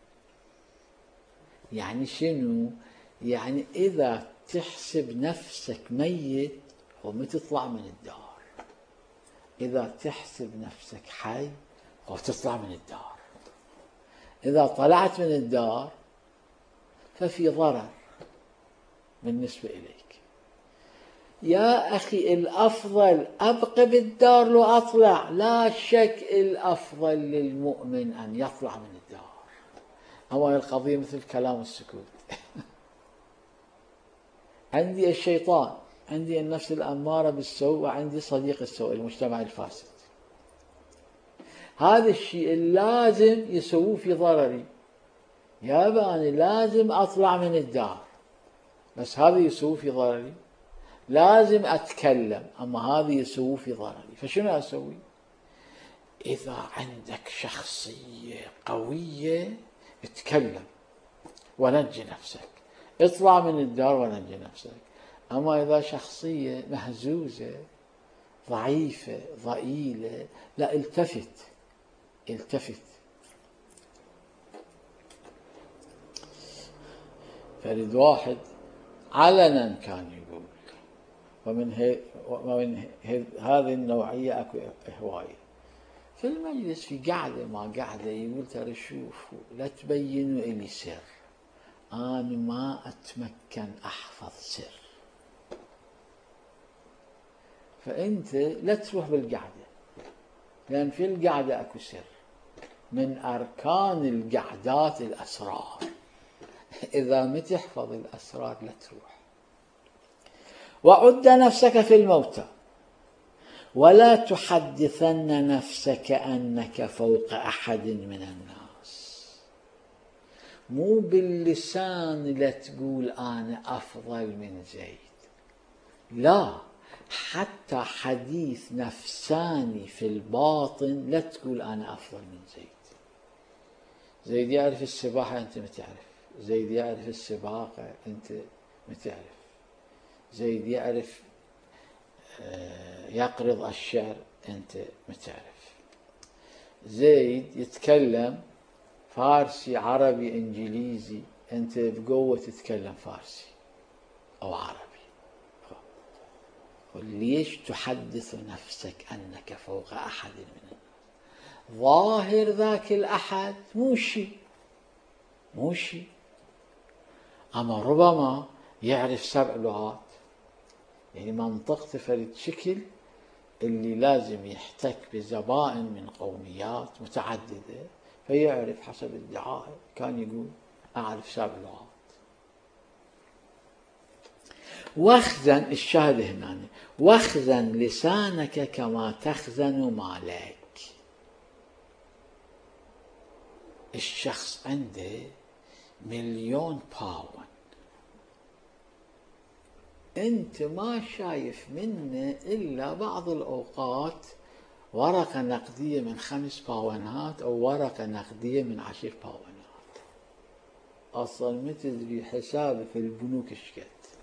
[SPEAKER 1] يعني شنو؟ يعني إذا تحسب نفسك ميت وما تطلع من الدار، إذا تحسب نفسك حي وتطلع من الدار. إذا طلعت من الدار ففي ضرر بالنسبة إليك. يا أخي الأفضل أبقى بالدار لو أطلع، لا شك الأفضل للمؤمن أن يطلع من الدار. أما القضية مثل كلام السكوت. عندي الشيطان، عندي النفس الأمارة بالسوء، وعندي صديق السوء المجتمع الفاسد. هذا الشيء اللازم يسووه في ضرري. يابا أنا لازم أطلع من الدار، بس هذا يسووه في ضرري. لازم أتكلم، أما هذا يسووه في ضرري. فشنو أسوي؟ إذا عندك شخصية قوية اتكلم ونجي نفسك، اطلع من الدار ونجي نفسك. أما إذا شخصية مهزوزة ضعيفة ضئيلة، لا، التفت التفت. فرد واحد علنا كان يقول، ومن, هي ومن هي هذه النوعية أكو هواية في المجلس، في قاعدة ما قاعدة، يقول ترى شوفوا لا تبينوا إلي سر، أنا ما أتمكن أحفظ سر، فأنت لا تروح بالقعدة، لأن في القعدة أكو سر. من أركان القعدات الأسرار، إذا ما تحفظ الأسرار لا تروح. وعد نفسك في الموتى ولا تحدثن نفسك أنك فوق أحد من الناس. مو باللسان لا تقول أنا أفضل من زيد، لا، حتى حديث نفساني في الباطن لا تقول أنا أفضل من زيد. زيد يعرف السباحة أنت ما تعرف، زيد يعرف السباقة أنت ما تعرف، زيد يعرف يقرض الشعر أنت ما تعرف، زيد يتكلم فارسي عربي إنجليزي أنت بقوة تتكلم فارسي أو عربي. ليش تحدث نفسك أنك فوق أحد من الناس؟ ظاهر ذاك الأحد مو شيء مو شيء، أما ربما يعرف سبع لغات، يعني منطقته فرد شكل اللي لازم يحتك بزبائن من قوميات متعددة، فيعرف حسب ادعائه. كان يقول أعرف سبع لغات. واخزن، الشاهد هنا، واخزن لسانك كما تخزن مالك. الشخص عنده مليون باون، انت ما شايف منه الا بعض الاوقات ورقة نقدية من خمس باونات او ورقة نقدية من عشر باونات، اصلا ما تدري حسابه في البنوك اشكد.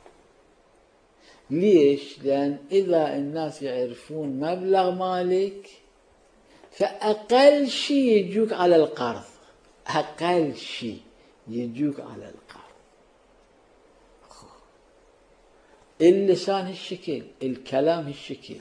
[SPEAKER 1] ليش؟ لان اذا الناس يعرفون مبلغ مالك فاقل شيء يجوك على القرض، اقل شيء يجوك على القرض. اللسان هالشكل، الكلام هالشكل.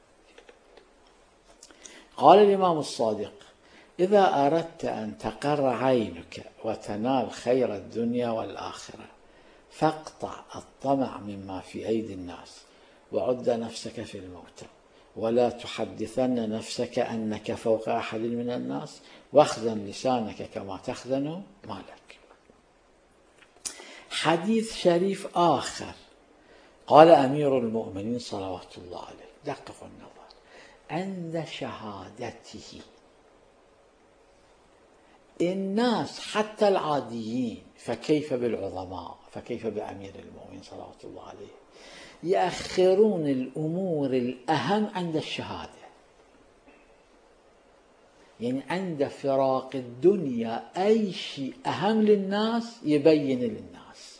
[SPEAKER 1] قال الإمام الصادق: إذا أردت أن تقر عينك وتنال خير الدنيا والآخرة فاقطع الطمع مما في أيدي الناس وعد نفسك في الموتى ولا تحدثن نفسك أنك فوق أحد من الناس واخزن لسانك كما تخزن مالك. حديث شريف آخر قال أمير المؤمنين صلوات الله عليه، دققوا النظر، عند شهادته الناس حتى العاديين، فكيف بالعظماء، فكيف بأمير المؤمنين صلوات الله عليه، يأخرون الأمور الأهم عند الشهادة. يعني عند فراق الدنيا أي شيء أهم للناس يبين للناس.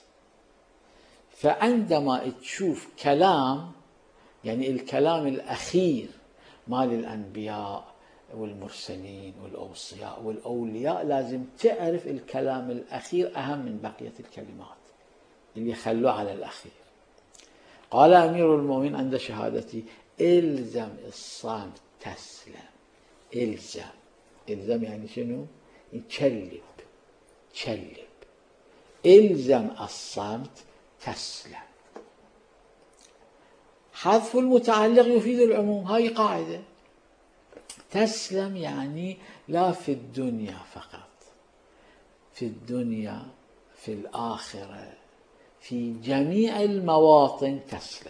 [SPEAKER 1] فعندما تشوف كلام، يعني الكلام الأخير مال الأنبياء، والمرسلين والأوصياء والأولياء لازم تعرف الكلام الأخير أهم من بقية الكلمات اللي يخلوه على الأخير. قال أمير المؤمنين عند شهادتي: إلزم الصامت تسلم. إلزم، إلزم يعني شنو؟ يتشلب، تشلب. إلزم الصامت تسلم. حذف المتعلق يفيد العموم، هاي قاعدة. تسلم يعني لا في الدنيا فقط، في الدنيا، في الآخرة، في جميع المواطن تسلم.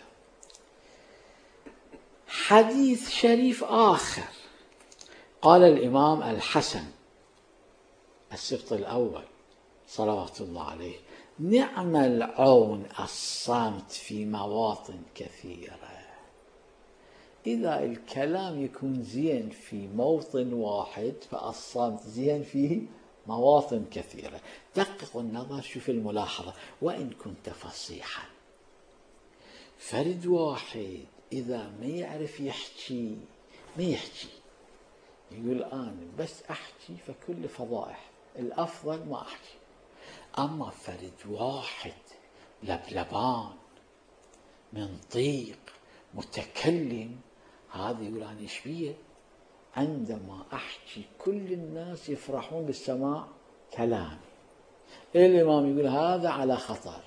[SPEAKER 1] حديث شريف آخر قال الإمام الحسن السبط الأول صلوات الله عليه: نعم العون الصامت في مواطن كثيرة. إذا الكلام يكون زين في موطن واحد فالصامت زين في مواطن كثيرة. دقق النظر، شوف الملاحظة: وإن كنت فصيحا. فرد واحد إذا ما يعرف يحكي ما يحكي، يقول أنا بس أحكي فكل فضائح، الأفضل ما أحكي. أما فرد واحد لبلبان منطيق متكلم، هذا يقول أنا إيش بيه؟ عندما أحكي كل الناس يفرحون بالسماع كلامي. الإمام يقول هذا على خطر.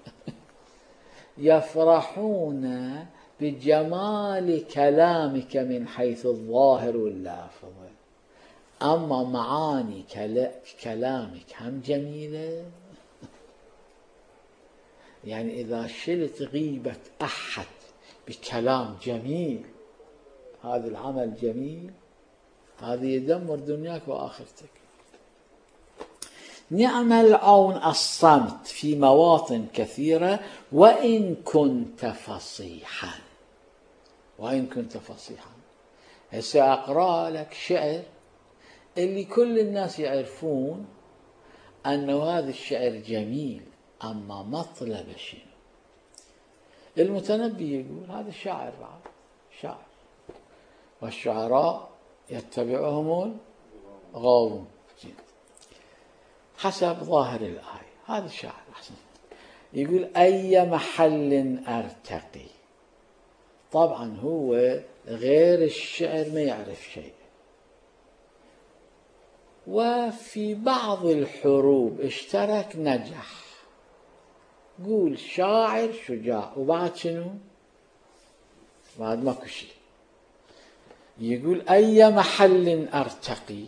[SPEAKER 1] يفرحون بجمال كلامك من حيث الظاهر واللافظ، أما معاني كلامك هم جميلة. يعني إذا شلت غيبة أحد بكلام جميل، هذا العمل جميل، هذا يدمر دنياك وآخرتك. نعم العون الصمت في مواطن كثيرة وإن كنت فصيحا. وإن كنت فصيحا. هسه أقرأ لك شعر اللي كل الناس يعرفون أنه هذا الشعر جميل، أما مطلب شنو؟ المتنبي يقول هذا الشاعر بعد شاعر، والشعراء يتبعهم الغاوون حسب ظاهر الآية. هذا الشاعر أحسن يقول: أي محل أرتقي. طبعا هو غير الشعر ما يعرف شيء، وفي بعض الحروب اشترك نجح. قول شاعر شجاع، وبعد شنو؟ بعد ماكو شيء. يقول: أي محل أرتقي،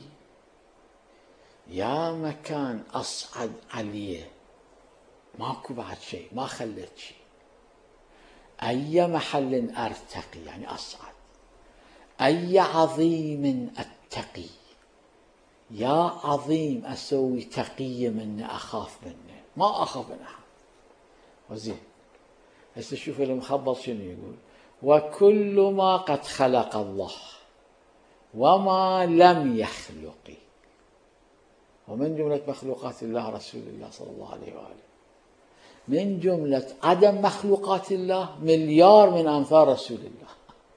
[SPEAKER 1] يا مكان أصعد عليه، ماكو بعد شيء، ما خلت شيء. أي محل أرتقي يعني أصعد. أي عظيم أتقي، يا عظيم أسوي تقية منه، أخاف منه، ما أخاف من أحد. وزين هسه شوف المخبط شنو يقول: وكل ما قد خلق الله وما لم يخلق. ومن جملة مخلوقات الله رسول الله صلى الله عليه وآله. من جملة عدم مخلوقات الله مليار من أمثال رسول الله.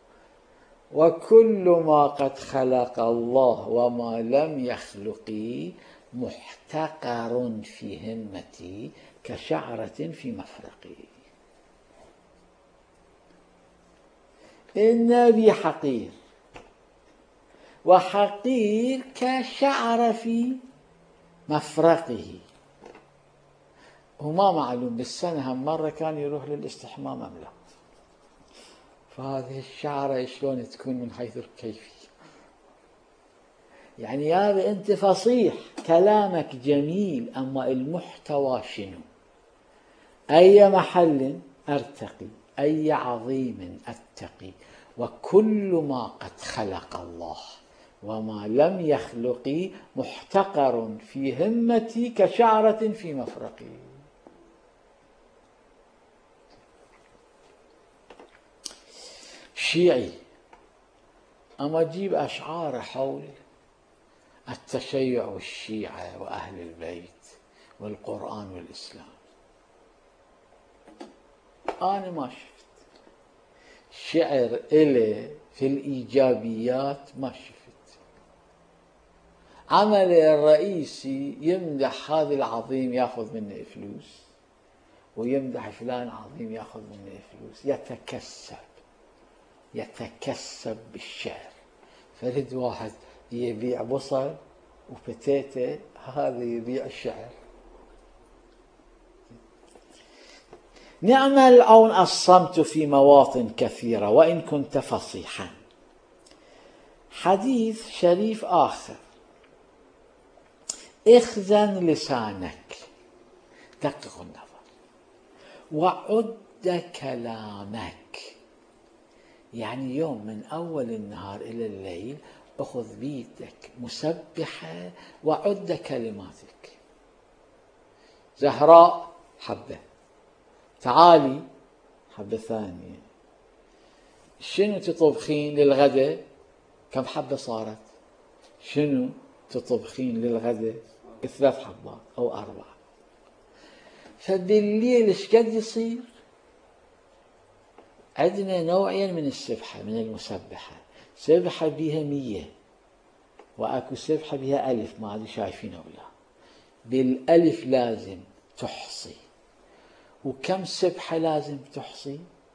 [SPEAKER 1] وكل ما قد خلق الله وما لم يخلق محتقر في همتي كشعرة في مفرقي. النبي حقير، وحقير كشعرة في مفرقه. وما معلوم بالسنة هم مرة كان يروح للاستحمام أم لا. فهذه الشعرة شلون تكون من حيث الكيفية؟ يعني هذا أنت فصيح، كلامك جميل، أما المحتوى شنو؟ أي محل أرتقي، أي عظيم أتقي، وكل ما قد خلق الله وما لم يخلق محتقر في همتي كشعرة في مفرقي. شيعي، أما جيب أشعار حول التشيع والشيعة وأهل البيت والقرآن والإسلام. أنا ما شفت شعر إلي في الإيجابيات، ما شفت. عمله الرئيسي يمدح هذا العظيم ياخذ منه فلوس، ويمدح فلان عظيم ياخذ منه فلوس، يتكسب يتكسب بالشعر. فرد واحد يبيع بصل وبتيتة، هذا يبيع الشعر. نعم العون الصمت في مواطن كثيرة وإن كنت فصيحا. حديث شريف آخر: اخزن لسانك، دقق النظر، وعد كلامك. يعني يوم من أول النهار إلى الليل أخذ بيدك مسبحة وعد كلماتك. زهراء حبة، تعالي حبة ثانية، شنو تطبخين للغداء؟ كم حبة صارت؟ شنو تطبخين للغداء؟ ثلاث حبات أو أربع. فبالليل ايش قد يصير؟ عندنا نوعين من السبحة، من المسبحة، سبحة بها مية، وأكو سبحة بها ألف، ما أدري شايفين أو لا. بالألف لازم تحصي. وكم سبحة لازم تحصي؟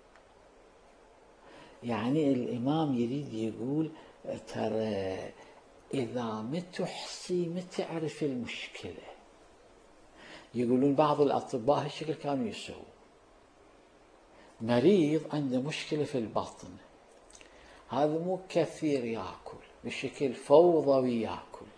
[SPEAKER 1] يعني الإمام يريد يقول ترى إذا ما تحصي ما تعرف المشكلة. يقولون بعض الأطباء هالشكل كانوا يسووا. مريض عنده مشكلة في البطن، هذا مو كثير يأكل، بشكل فوضوي يأكل.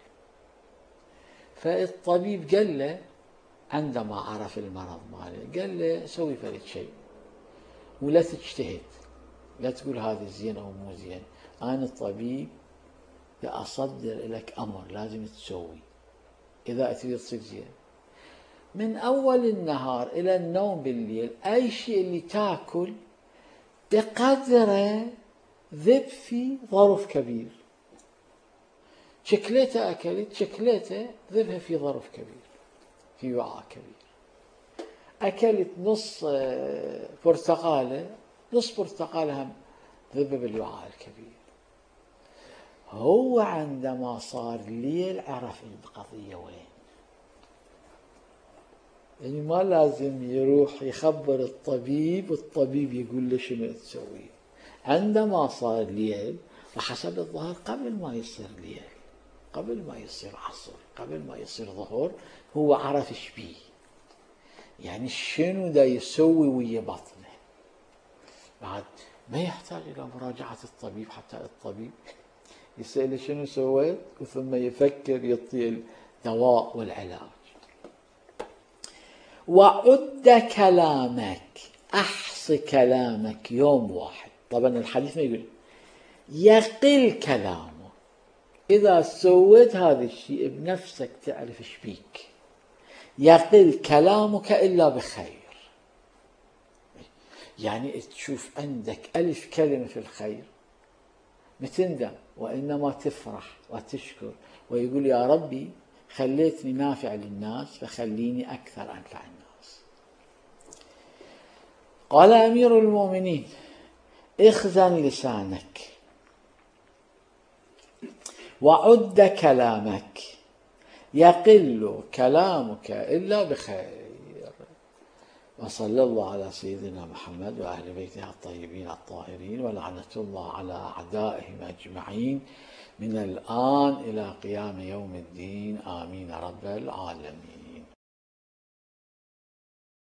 [SPEAKER 1] فالطبيب قال له عندما عرف المرض ماله قال له سوي فرد شيء ولا تجتهد، لا تقول هذا زين أو مو زين، أنا الطبيب أصدر لك أمر لازم تسوي إذا تريد تصير زين. من أول النهار إلى النوم بالليل أي شيء اللي تأكل بقدره ذب في ظرف كبير. شكلته أكلت، شكلته ذبها في ظرف كبير، في وعاء كبير. أكلت نص برتقالة، نص برتقالة هم ذبها بالوعاء الكبير. هو عندما صار ليل عرف القضية وين. يعني ما لازم يروح يخبر الطبيب والطبيب يقول له شنو تسوي. عندما صار ليل، وحسب الظهر قبل ما يصير ليل، قبل ما يصير عصر، قبل ما يصير ظهر، هو عرف ايش بيه، يعني شنو دا يسوي ويا بطنه. بعد ما يحتاج إلى مراجعة الطبيب، حتى الطبيب يسأله شنو سويت وثم يفكر يعطي الدواء والعلاج. وعد كلامك، أحص كلامك يوم واحد. طبعا الحديث ما يقول يقل كلامه. إذا سويت هذا الشيء بنفسك تعرف ايش بيك. يقل كلامك إلا بخير. يعني تشوف عندك ألف كلمة في الخير ما تندم، وإنما تفرح وتشكر ويقول يا ربي خليتني نافع للناس فخليني أكثر أنفع الناس. قال أمير المؤمنين اخزن لسانك وعد كلامك، يقل كلامك إلا بخير. وصلى الله على سيدنا محمد وأهل بيته الطيبين الطاهرين، ولعنة الله على أعدائهم أجمعين من الآن إلى قيام يوم الدين، آمين رب العالمين.